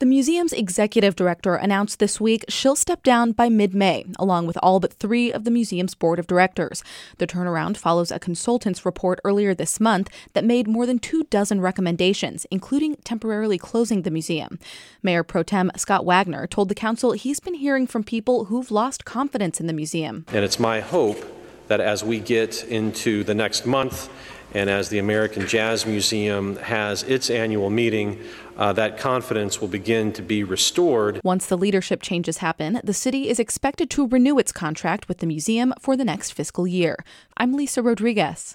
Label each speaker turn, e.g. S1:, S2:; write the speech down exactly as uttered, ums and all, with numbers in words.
S1: The museum's executive director announced this week she'll step down by mid-May, along with all but three of the museum's board of directors. The turnaround follows a consultant's report earlier this month that made more than two dozen recommendations, including temporarily closing the museum. Mayor Pro Tem Scott Wagner told the council he's been hearing from people who've lost confidence in the museum.
S2: And it's my hope that as we get into the next month, and as the American Jazz Museum has its annual meeting, uh, that confidence will begin to be restored.
S1: Once the leadership changes happen, the city is expected to renew its contract with the museum for the next fiscal year. I'm Lisa Rodriguez.